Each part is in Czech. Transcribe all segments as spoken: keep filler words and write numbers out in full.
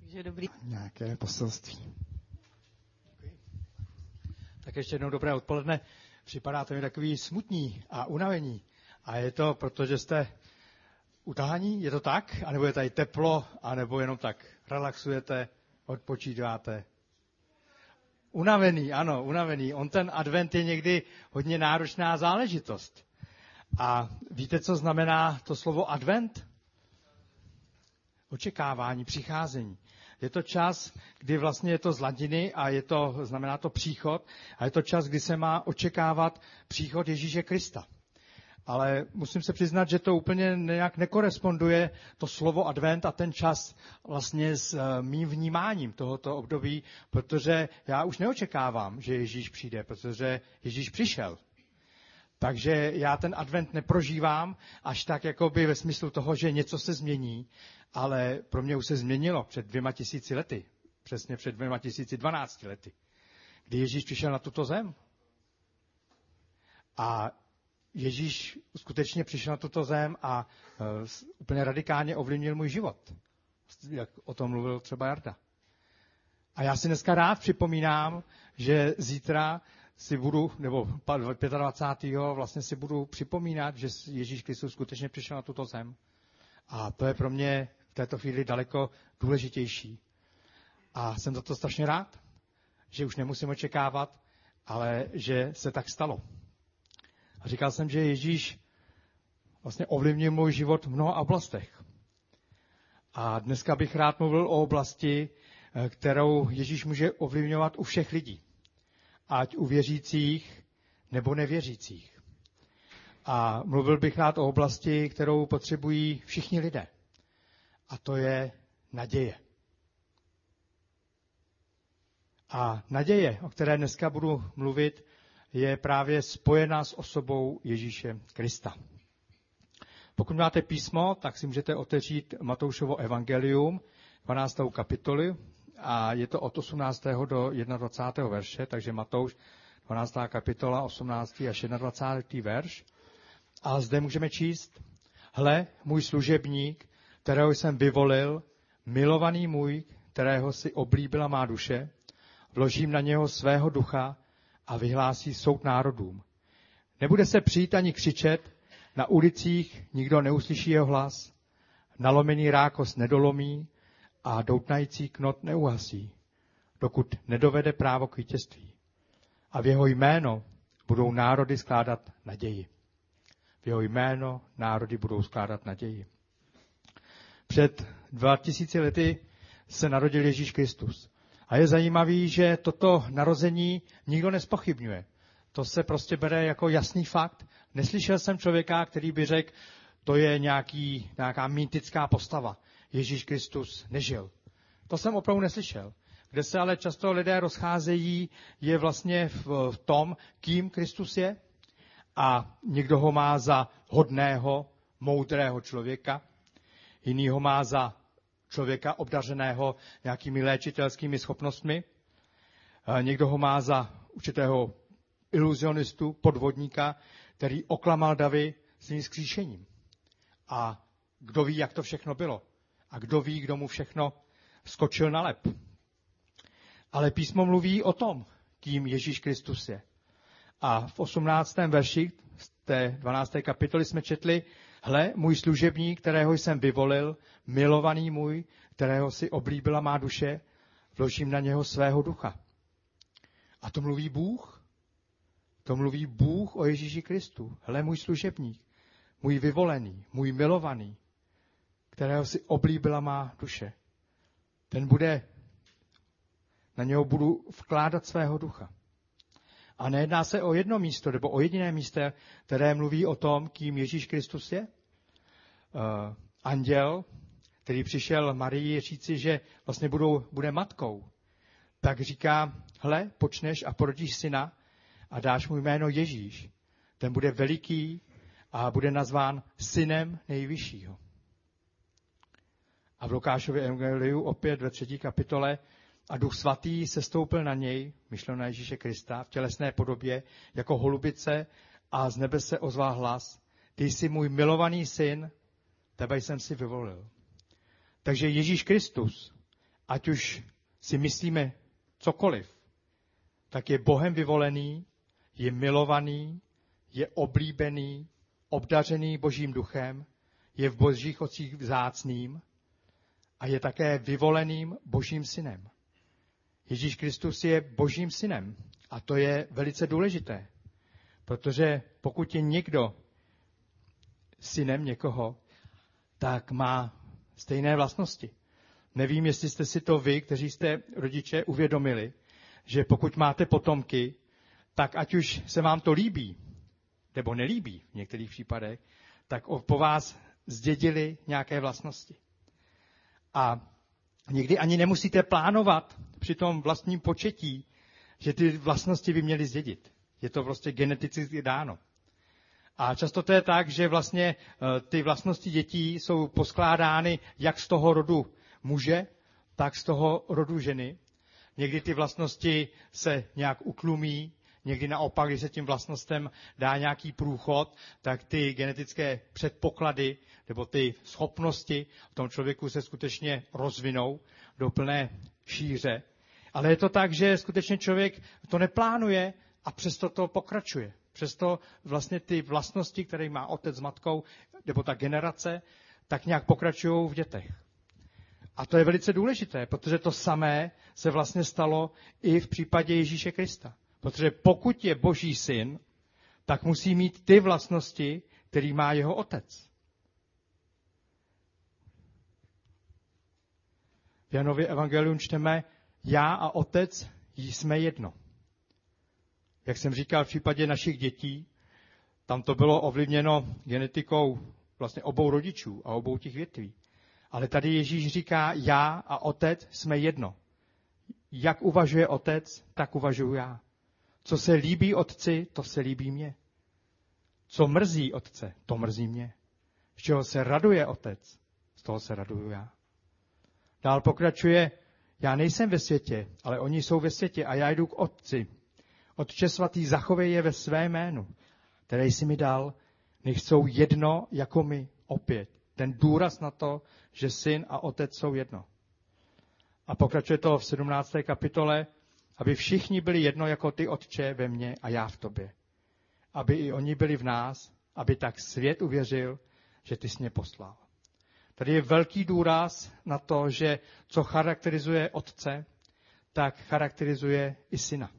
Takže dobrý. Nějaké poselství. Tak ještě jednou dobré odpoledne. Připadáte mi takový smutní a unavení. A je to, protože jste utahání? Je to tak? A nebo je tady teplo? A nebo jenom tak relaxujete, odpočíváte? Unavený, ano, unavený. On ten advent je někdy hodně náročná záležitost. A víte, co znamená to slovo advent? Očekávání, přicházení. Je to čas, kdy vlastně je to z latiny a je to, znamená to příchod, a je to čas, kdy se má očekávat příchod Ježíše Krista. Ale musím se přiznat, že to úplně nějak nekoresponduje, to slovo advent a ten čas vlastně s mým vnímáním tohoto období, protože já už neočekávám, že Ježíš přijde, protože Ježíš přišel. Takže já ten advent neprožívám až tak jakoby ve smyslu toho, že něco se změní, ale pro mě už se změnilo před dvěma tisíci lety, přesně před dvěma tisíci dvanácti lety, kdy Ježíš přišel na tuto zem. A Ježíš skutečně přišel na tuto zem a uh, úplně radikálně ovlivnil můj život, jak o tom mluvil třeba Jarda. A já si dneska rád připomínám, že zítra si budu, nebo dvacátého pátého vlastně si budu připomínat, že Ježíš Kristus skutečně přišel na tuto zem. A to je pro mě v této chvíli daleko důležitější. A jsem za to strašně rád, že už nemusím očekávat, ale že se tak stalo. A říkal jsem, že Ježíš vlastně ovlivnil můj život v mnoha oblastech. A dneska bych rád mluvil o oblasti, kterou Ježíš může ovlivňovat u všech lidí. Ať u věřících nebo nevěřících. A mluvil bych rád o oblasti, kterou potřebují všichni lidé. A to je naděje. A naděje, o které dneska budu mluvit, je právě spojená s osobou Ježíše Krista. Pokud máte písmo, tak si můžete otevřít Matoušovo evangelium, dvanáctou kapitolu, a je to od osmnáctého do dvacátého prvního verše, takže Matouš, dvanáctá kapitola, osmnáctý až dvacátý první verš. A zde můžeme číst: Hle, můj služebník, kterého jsem vyvolil, milovaný můj, kterého si oblíbila má duše, vložím na něho svého ducha a vyhlásí soud národům. Nebude se přijít ani křičet, na ulicích nikdo neuslyší jeho hlas, nalomený rákos nedolomí a doutnající knot neuhasí, dokud nedovede právo k vítězství. A v jeho jméno budou národy skládat naději. V jeho jméno národy budou skládat naději. Před dva tisíci lety se narodil Ježíš Kristus. A je zajímavý, že toto narození nikdo nezpochybňuje. To se prostě bere jako jasný fakt. Neslyšel jsem člověka, který by řekl, to je nějaký, nějaká mýtická postava. Ježíš Kristus nežil. To jsem opravdu neslyšel. Kde se ale často lidé rozcházejí, je vlastně v, v tom, kým Kristus je. A někdo ho má za hodného, moudrého člověka, jiný ho má za člověka obdařeného nějakými léčitelskými schopnostmi, a někdo ho má za určitého iluzionistu, podvodníka, který oklamal davy svým vzkříšením. A kdo ví, jak to všechno bylo. A kdo ví, kdo mu všechno skočil na lep. Ale písmo mluví o tom, kým Ježíš Kristus je. A v osmnáctém verši z té dvanácté kapitoly jsme četli: Hle, můj služebník, kterého jsem vyvolil, milovaný můj, kterého si oblíbila má duše, vložím na něho svého ducha. A to mluví Bůh. To mluví Bůh o Ježíši Kristu. Hle, můj služebník, můj vyvolený, můj milovaný, kterého si oblíbila má duše. Ten bude, na něho budu vkládat svého ducha. A nejedná se o jedno místo, nebo o jediné místo, které mluví o tom, kým Ježíš Kristus je. Uh, anděl, který přišel Marii říci, že vlastně budou, bude matkou, tak říká: hle, počneš a porodíš syna a dáš mu jméno Ježíš. Ten bude veliký a bude nazván synem nejvyššího. A v Lukášově evangeliu opět ve třetí kapitole: a Duch svatý sestoupil na něj, myšleno na Ježíše Krista, v tělesné podobě, jako holubice, a z nebe se ozval hlas: ty jsi můj milovaný syn, tebe jsem si vyvolil. Takže Ježíš Kristus ať už si myslíme cokoliv, tak je Bohem vyvolený, je milovaný, je oblíbený, obdařený Božím duchem, je v Božích očích vzácným a je také vyvoleným Božím synem. Ježíš Kristus je Božím synem a to je velice důležité, protože pokud je někdo synem někoho, tak má stejné vlastnosti. Nevím, jestli jste si to vy, kteří jste rodiče, uvědomili, že pokud máte potomky, tak ať už se vám to líbí, nebo nelíbí v některých případech, tak po vás zdědili nějaké vlastnosti. A někdy ani nemusíte plánovat při tom vlastním početí, že ty vlastnosti by měly zdědit. Je to prostě geneticky dáno. A často to je tak, že vlastně ty vlastnosti dětí jsou poskládány jak z toho rodu muže, tak z toho rodu ženy. Někdy ty vlastnosti se nějak utlumí, někdy naopak, když se tím vlastnostem dá nějaký průchod, tak ty genetické předpoklady nebo ty schopnosti v tom člověku se skutečně rozvinou do plné šíře. Ale je to tak, že skutečně člověk to neplánuje a přesto to pokračuje. Přesto vlastně ty vlastnosti, které má otec s matkou, nebo ta generace, tak nějak pokračují v dětech. A to je velice důležité, protože to samé se vlastně stalo i v případě Ježíše Krista. Protože pokud je Boží syn, tak musí mít ty vlastnosti, který má jeho otec. V Janově evangelium čteme, já a otec jsme jedno. Jak jsem říkal, v případě našich dětí, tam to bylo ovlivněno genetikou vlastně obou rodičů a obou těch větví. Ale tady Ježíš říká, já a otec jsme jedno. Jak uvažuje otec, tak uvažuji já. Co se líbí otci, to se líbí mně. Co mrzí otce, to mrzí mě. Z čeho se raduje otec, z toho se raduju já. Dál pokračuje, já nejsem ve světě, ale oni jsou ve světě a já jdu k otci. Otče svatý, zachovej je ve své jménu, které jsi mi dal, nech jsou jedno jako my opět. Ten důraz na to, že syn a otec jsou jedno. A pokračuje to v sedmnácté kapitole, aby všichni byli jedno jako ty, otče, ve mně a já v tobě. Aby i oni byli v nás, aby tak svět uvěřil, že ty jsi mě poslal. Tady je velký důraz na to, že co charakterizuje otce, tak charakterizuje i syna.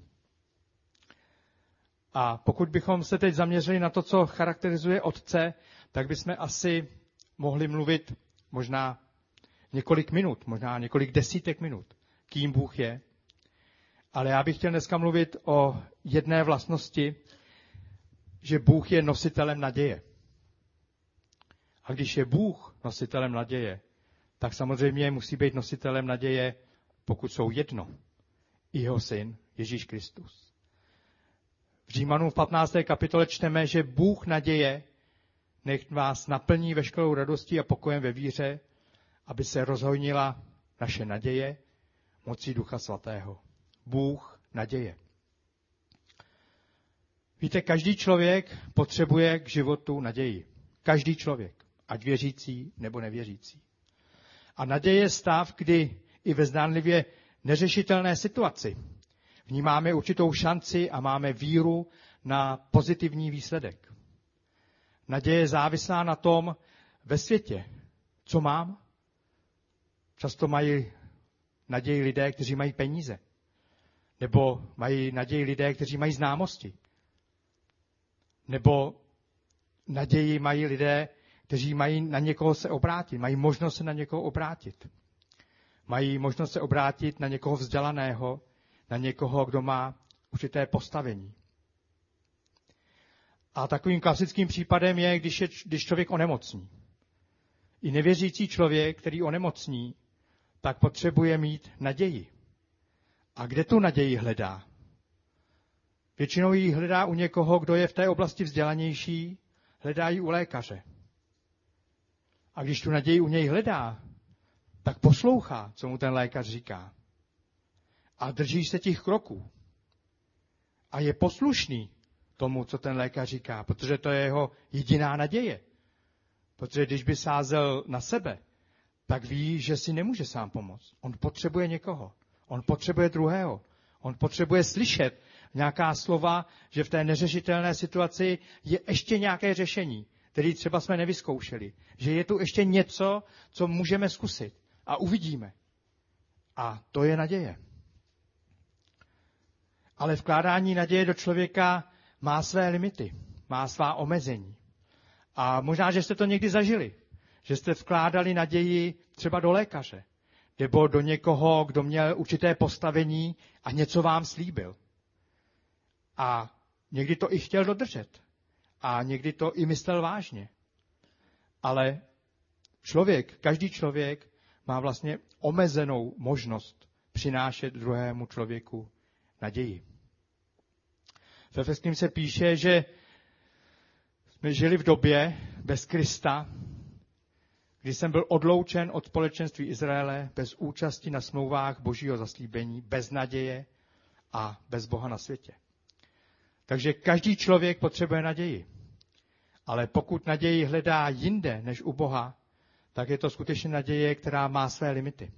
A pokud bychom se teď zaměřili na to, co charakterizuje otce, tak bychom asi mohli mluvit možná několik minut, možná několik desítek minut, kým Bůh je. Ale já bych chtěl dneska mluvit o jedné vlastnosti, že Bůh je nositelem naděje. A když je Bůh nositelem naděje, tak samozřejmě musí být nositelem naděje, pokud jsou jedno, i jeho syn Ježíš Kristus. V Římanům v patnácté kapitole čteme, že Bůh naděje nech vás naplní veškerou radostí a pokojem ve víře, aby se rozhojnila naše naděje mocí Ducha Svatého. Bůh naděje. Víte, každý člověk potřebuje k životu naději. Každý člověk, ať věřící nebo nevěřící. A naděje je stav, kdy i ve zdánlivě neřešitelné situaci vnímáme určitou šanci a máme víru na pozitivní výsledek. Naděje je závislá na tom ve světě, co mám. Často mají naději lidé, kteří mají peníze. Nebo mají naději lidé, kteří mají známosti. Nebo naději mají lidé, kteří mají na někoho se obrátit. Mají možnost se na někoho obrátit. Mají možnost se obrátit na někoho vzdělaného, na někoho, kdo má určité postavení. A takovým klasickým případem je, když, je, když člověk onemocní. I nevěřící člověk, který onemocní, tak potřebuje mít naději. A kde tu naději hledá? Většinou ji hledá u někoho, kdo je v té oblasti vzdělanější, hledá ji u lékaře. A když tu naději u něj hledá, tak poslouchá, co mu ten lékař říká. A drží se těch kroků. A je poslušný tomu, co ten lékař říká, protože to je jeho jediná naděje. Protože když by sázel na sebe, tak ví, že si nemůže sám pomoct. On potřebuje někoho. On potřebuje druhého. On potřebuje slyšet nějaká slova, že v té neřešitelné situaci je ještě nějaké řešení, které třeba jsme nevyzkoušeli. Že je tu ještě něco, co můžeme zkusit. A uvidíme. A to je naděje. Ale vkládání naděje do člověka má své limity, má svá omezení. A možná, že jste to někdy zažili, že jste vkládali naději třeba do lékaře, nebo do někoho, kdo měl určité postavení a něco vám slíbil. A někdy to i chtěl dodržet. A někdy to i myslel vážně. Ale člověk, každý člověk má vlastně omezenou možnost přinášet druhému člověku naději. V Efeským se píše, že jsme žili v době bez Krista, kdy jsem byl odloučen od společenství Izraele, bez účasti na smlouvách božího zaslíbení, bez naděje a bez Boha na světě. Takže každý člověk potřebuje naději. Ale pokud naději hledá jinde než u Boha, tak je to skutečně naděje, která má své limity.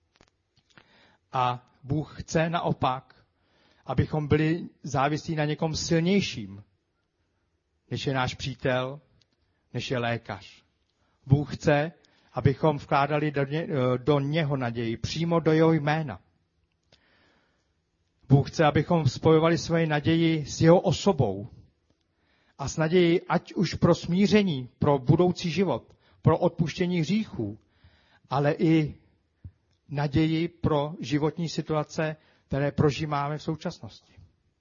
A Bůh chce naopak, abychom byli závislí na někom silnějším, než je náš přítel, než je lékař. Bůh chce, abychom vkládali do, ně, do něho naději, přímo do jeho jména. Bůh chce, abychom spojovali svoji naději s jeho osobou a s naději ať už pro smíření, pro budoucí život, pro odpuštění hříchů, ale i naději pro životní situace, které prožíváme v současnosti.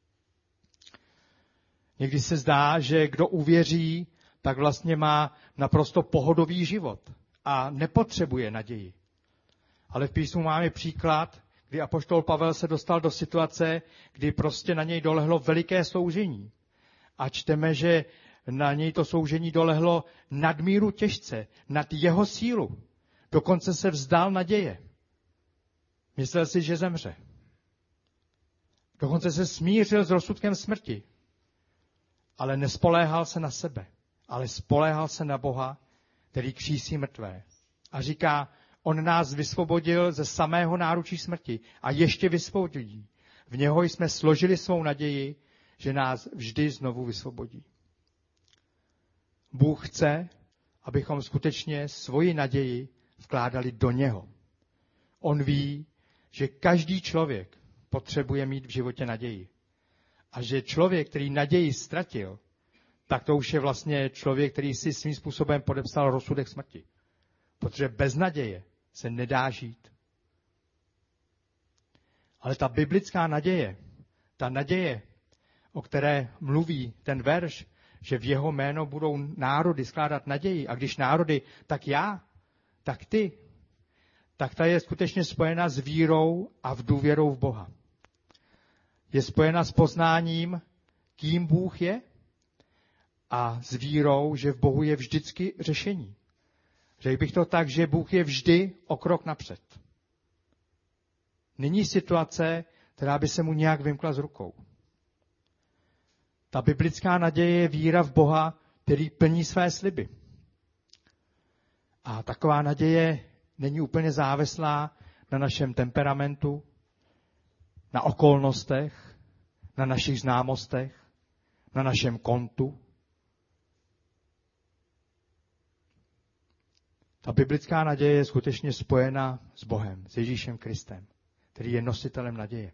Někdy se zdá, že kdo uvěří, tak vlastně má naprosto pohodový život a nepotřebuje naději. Ale v písmu máme příklad, kdy apoštol Pavel se dostal do situace, kdy prostě na něj dolehlo veliké soužení. A čteme, že na něj to soužení dolehlo nadmíru těžce, nad jeho sílu. Dokonce se vzdal naděje. Myslel si, že zemře. Dokonce se smířil s rozsudkem smrti. Ale nespoléhal se na sebe, ale spoléhal se na Boha, který křísí mrtvé. A říká, on nás vysvobodil ze samého náručí smrti a ještě vysvobodí. V něho jsme složili svou naději, že nás vždy znovu vysvobodí. Bůh chce, abychom skutečně svoji naději vkládali do něho. On ví, že každý člověk potřebuje mít v životě naději. A že člověk, který naději ztratil, tak to už je vlastně člověk, který si svým způsobem podepsal rozsudek smrti. Protože bez naděje se nedá žít. Ale ta biblická naděje, ta naděje, o které mluví ten verš, že v jeho jméno budou národy skládat naději, a když národy, tak já, tak ty, tak ta je skutečně spojena s vírou a v důvěrou v Boha. Je spojena s poznáním, kým Bůh je, a s vírou, že v Bohu je vždycky řešení. Řekl bych to tak, že Bůh je vždy o krok napřed. Není situace, která by se mu nějak vymkla z rukou. Ta biblická naděje je víra v Boha, který plní své sliby. A taková naděje není úplně závislá na našem temperamentu, na okolnostech, na našich známostech, na našem kontu. Ta biblická naděje je skutečně spojena s Bohem, s Ježíšem Kristem, který je nositelem naděje.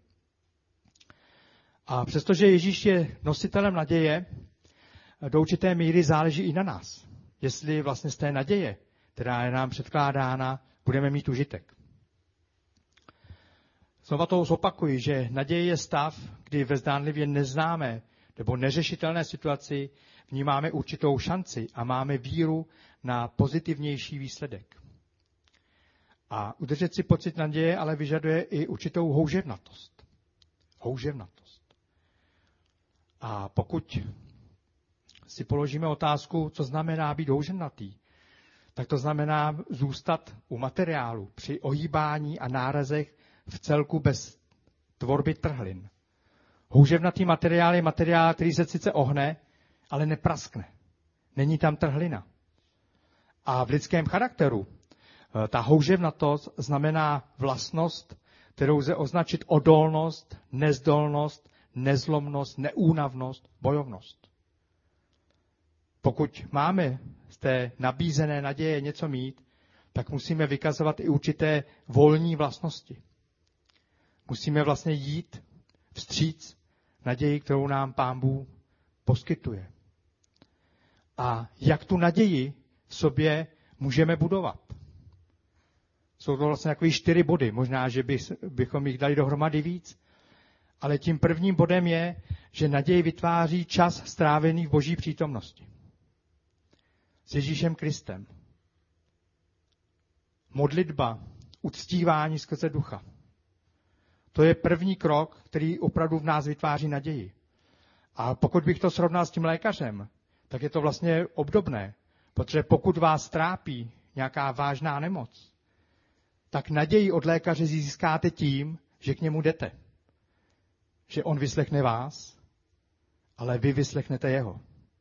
A přestože Ježíš je nositelem naděje, do určité míry záleží i na nás. Jestli vlastně z té naděje, která je nám předkládána, budeme mít užitek. Znova to zopakuji, že naděje je stav, kdy ve zdánlivě neznámé nebo neřešitelné situaci vnímáme určitou šanci a máme víru na pozitivnější výsledek. A udržet si pocit naděje ale vyžaduje i určitou houževnatost. Houževnatost. A pokud si položíme otázku, co znamená být houževnatý, tak to znamená zůstat u materiálu při ohýbání a nárazech v celku bez tvorby trhlin. Houževnatý materiál je materiál, který se sice ohne, ale nepraskne. Není tam trhlina. A v lidském charakteru Ta houževnatost znamená vlastnost, kterou lze označit odolnost, nezdolnost, nezlomnost, neúnavnost, bojovnost. Pokud máme z té nabízené naděje něco mít, tak musíme vykazovat i určité volní vlastnosti. Musíme vlastně jít vstříc naději, kterou nám Pán Bůh poskytuje. A jak tu naději v sobě můžeme budovat? Jsou to vlastně takové čtyři body. Možná, že bychom jich dali dohromady víc. Ale tím prvním bodem je, že naději vytváří čas strávený v Boží přítomnosti. S Ježíšem Kristem. Modlitba, uctívání skrze ducha. To je první krok, který opravdu v nás vytváří naději. A pokud bych to srovnal s tím lékařem, tak je to vlastně obdobné. Protože pokud vás trápí nějaká vážná nemoc, tak naději od lékaře získáte tím, že k němu jdete. Že on vyslechne vás, ale vy vyslechnete jeho.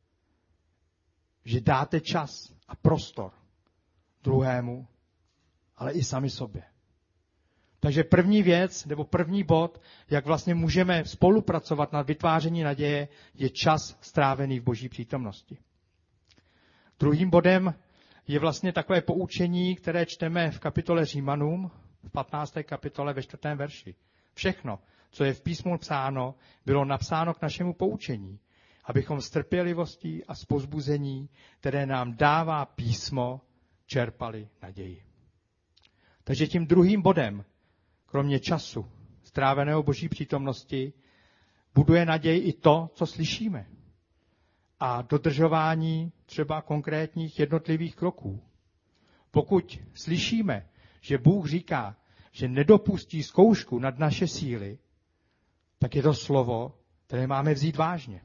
Že dáte čas a prostor druhému, ale i sami sobě. Takže první věc, nebo první bod, jak vlastně můžeme spolupracovat na vytváření naděje, je čas strávený v Boží přítomnosti. Druhým bodem je vlastně takové poučení, které čteme v kapitole Římanům, v patnácté kapitole ve čtvrtém verši. Všechno, co je v písmu psáno, bylo napsáno k našemu poučení, abychom s trpělivostí a s povzbuzení, které nám dává písmo, čerpali naději. Takže tím druhým bodem, kromě času, stráveného Boží přítomnosti, buduje naději i to, co slyšíme. A dodržování třeba konkrétních jednotlivých kroků. Pokud slyšíme, že Bůh říká, že nedopustí zkoušku nad naše síly, tak je to slovo, které máme vzít vážně.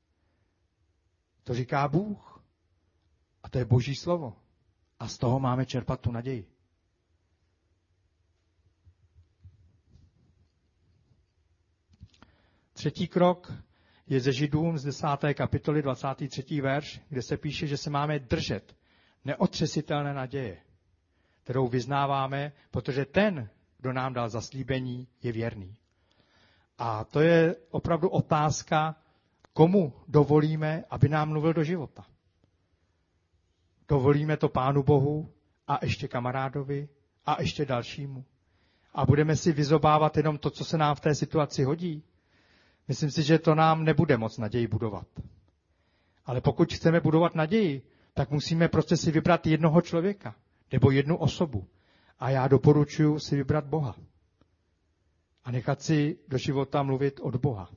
To říká Bůh. A to je Boží slovo. A z toho máme čerpat tu naději. Třetí krok je ze Židům z desáté kapitoly dvacátý třetí verš, kde se píše, že se máme držet neotřesitelné naděje, kterou vyznáváme, protože ten, kdo nám dal zaslíbení, je věrný. A to je opravdu otázka, komu dovolíme, aby nám mluvil do života. Dovolíme to Pánu Bohu a ještě kamarádovi a ještě dalšímu. A budeme si vyzobávat jenom to, co se nám v té situaci hodí. Myslím si, že to nám nebude moc naději budovat. Ale pokud chceme budovat naději, tak musíme prostě si vybrat jednoho člověka nebo jednu osobu. A já doporučuji si vybrat Boha. A nechat si do života mluvit od Boha.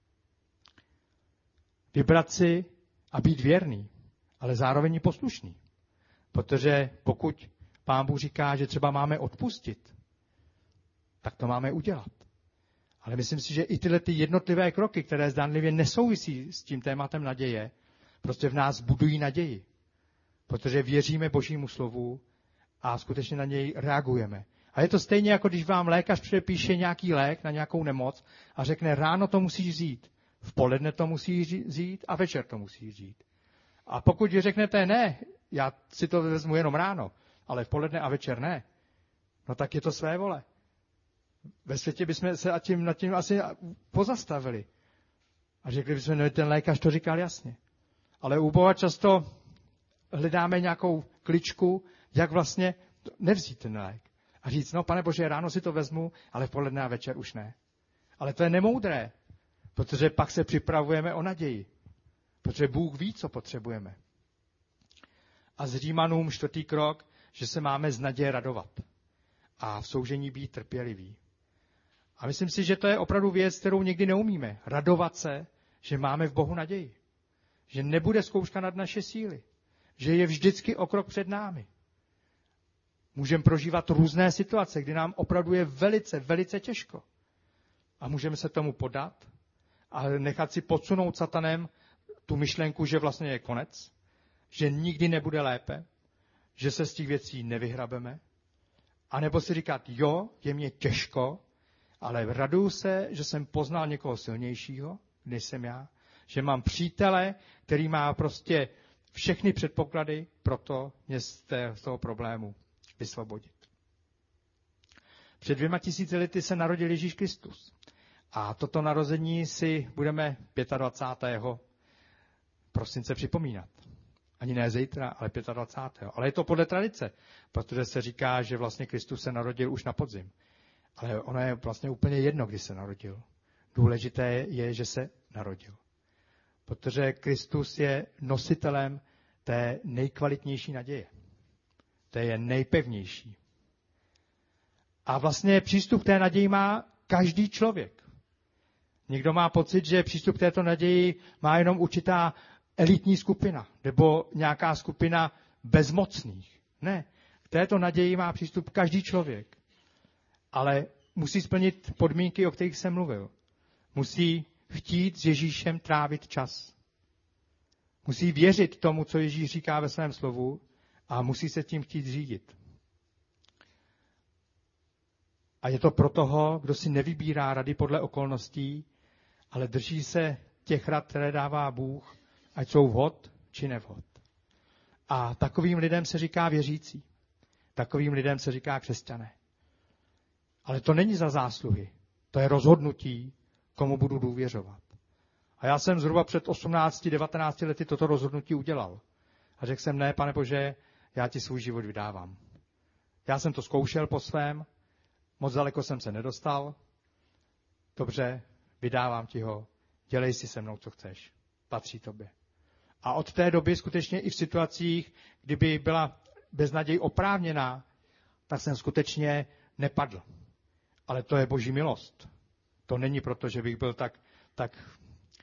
Vybrat si a být věrný, ale zároveň i poslušný. Protože pokud Pán Bůh říká, že třeba máme odpustit, tak to máme udělat. Ale myslím si, že i tyhle ty jednotlivé kroky, které zdánlivě nesouvisí s tím tématem naděje, prostě v nás budují naději. Protože věříme Božímu slovu a skutečně na něj reagujeme. A je to stejně, jako když vám lékař předepíše nějaký lék na nějakou nemoc a řekne, ráno to musíš vzít, v poledne to musíš vzít a večer to musíš vzít. A pokud vy řeknete, ne, já si to vezmu jenom ráno, ale v poledne a večer ne, no tak je to své vole. Ve světě bychom se nad tím, nad tím asi pozastavili. A řekli bychom, že ten lékař to říkal jasně. Ale u Boha často hledáme nějakou kličku, jak vlastně nevzít ten lék. A říct, no Pane Bože, ráno si to vezmu, ale v poledne a večer už ne. Ale to je nemoudré, protože pak se připravujeme o naději. Protože Bůh ví, co potřebujeme. A z Římanům čtvrtý krok, že se máme z naděje radovat. A v soužení být trpěliví. A myslím si, že to je opravdu věc, kterou někdy neumíme. Radovat se, že máme v Bohu naději. Že nebude zkouška nad naše síly. Že je vždycky o krok před námi. Můžeme prožívat různé situace, kdy nám opravdu je velice, velice těžko. A můžeme se tomu podat a nechat si podsunout satanem tu myšlenku, že vlastně je konec, že nikdy nebude lépe, že se z těch věcí nevyhrabeme. A nebo si říkat, jo, je mě těžko, ale raduju se, že jsem poznal někoho silnějšího, než jsem já, že mám přítele, který má prostě všechny předpoklady pro to mě z, té, z toho problému vysvobodit. Před dvěma tisíci lety se narodil Ježíš Kristus. A toto narození si budeme dvacátého pátého prosince připomínat. Ani ne zítra, ale dvacátého pátého Ale je to podle tradice, protože se říká, že vlastně Kristus se narodil už na podzim. Ale ono je vlastně úplně jedno, kdy se narodil. Důležité je, že se narodil. Protože Kristus je nositelem té nejkvalitnější naděje. To je nejpevnější. A vlastně přístup k té naději má každý člověk. Někdo má pocit, že přístup k této naději má jenom určitá elitní skupina nebo nějaká skupina bezmocných. Ne, k této naději má přístup každý člověk. Ale musí splnit podmínky, o kterých jsem mluvil. Musí chtít s Ježíšem trávit čas. Musí věřit tomu, co Ježíš říká ve svém slovu a musí se tím chtít řídit. A je to pro toho, kdo si nevybírá rady podle okolností, ale drží se těch rad, které dává Bůh, ať jsou vhod či nevhod. A takovým lidem se říká věřící. Takovým lidem se říká křesťané. Ale to není za zásluhy. To je rozhodnutí, komu budu důvěřovat. A já jsem zhruba před osmnácti devatenácti lety toto rozhodnutí udělal. A řekl jsem, ne, Pane Bože, já ti svůj život vydávám. Já jsem to zkoušel po svém, moc daleko jsem se nedostal. Dobře, vydávám ti ho, dělej si se mnou, co chceš. Patří tobě. A od té doby skutečně i v situacích, kdyby byla beznaděj oprávněná, tak jsem skutečně nepadl. Ale to je Boží milost. To není proto, že bych byl tak, tak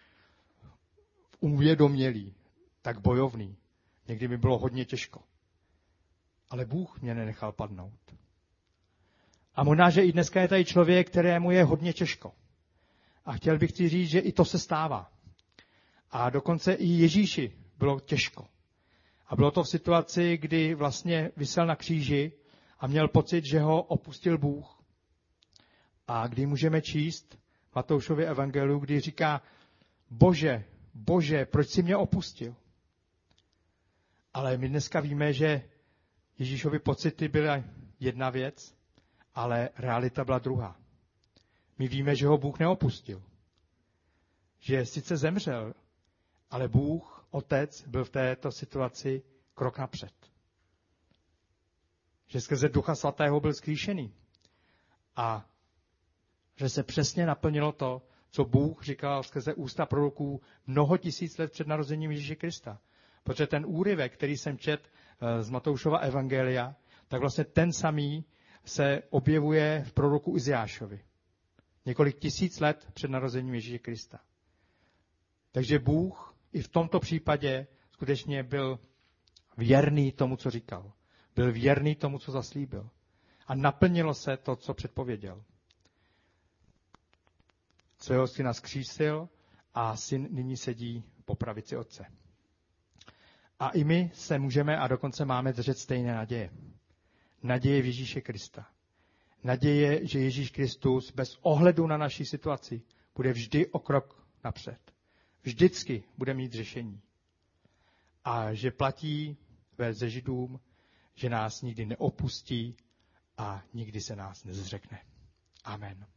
uvědomělý, tak bojovný. Někdy mi bylo hodně těžko. Ale Bůh mě nenechal padnout. A možná, že i dneska je tady člověk, kterému je hodně těžko. A chtěl bych ti říct, že i to se stává. A dokonce i Ježíši bylo těžko. A bylo to v situaci, kdy vlastně visel na kříži a měl pocit, že ho opustil Bůh. A kdy můžeme číst Matoušově evangeliu, kdy říká, Bože, Bože, proč jsi mě opustil? Ale my dneska víme, že Ježíšovy pocity byla jedna věc, ale realita byla druhá. My víme, že ho Bůh neopustil. Že sice zemřel, ale Bůh, Otec, byl v této situaci krok napřed. Že skrze Ducha Svatého byl zkříšený. A že se přesně naplnilo to, co Bůh říkal skrze ústa proroků mnoho tisíc let před narozením Ježíše Krista. Protože ten úryvek, který jsem čet z Matoušova evangelia, tak vlastně ten samý se objevuje v proroku Izajášovi. Několik tisíc let před narozením Ježíše Krista. Takže Bůh i v tomto případě skutečně byl věrný tomu, co říkal. Byl věrný tomu, co zaslíbil. A naplnilo se to, co předpověděl. Svého syna zkřísil a syn nyní sedí po pravici Otce. A i my se můžeme a dokonce máme držet stejné naděje. Naděje v Ježíše Krista. Naděje, že Ježíš Kristus bez ohledu na naši situaci bude vždy o krok napřed. Vždycky bude mít řešení. A že platí ze Židům, že nás nikdy neopustí a nikdy se nás nezřekne. Amen.